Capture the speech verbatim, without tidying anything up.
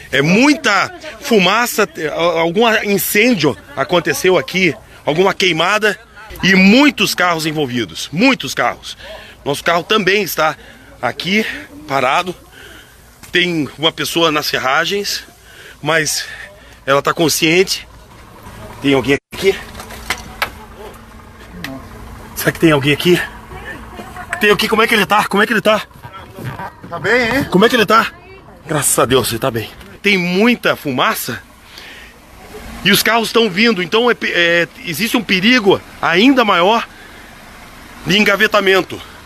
É muita fumaça, algum incêndio aconteceu aqui, alguma queimada e muitos carros envolvidos, muitos carros. Nosso carro também está aqui parado. Tem uma pessoa nas ferragens, mas ela está consciente. Tem alguém aqui? Será que tem alguém aqui? Tem aqui, como é que ele tá? Como é que ele tá? Tá bem, hein? Como é que ele tá? Graças a Deus, ele tá bem. Tem muita fumaça e os carros estão vindo, então é, é, existe um perigo ainda maior de engavetamento.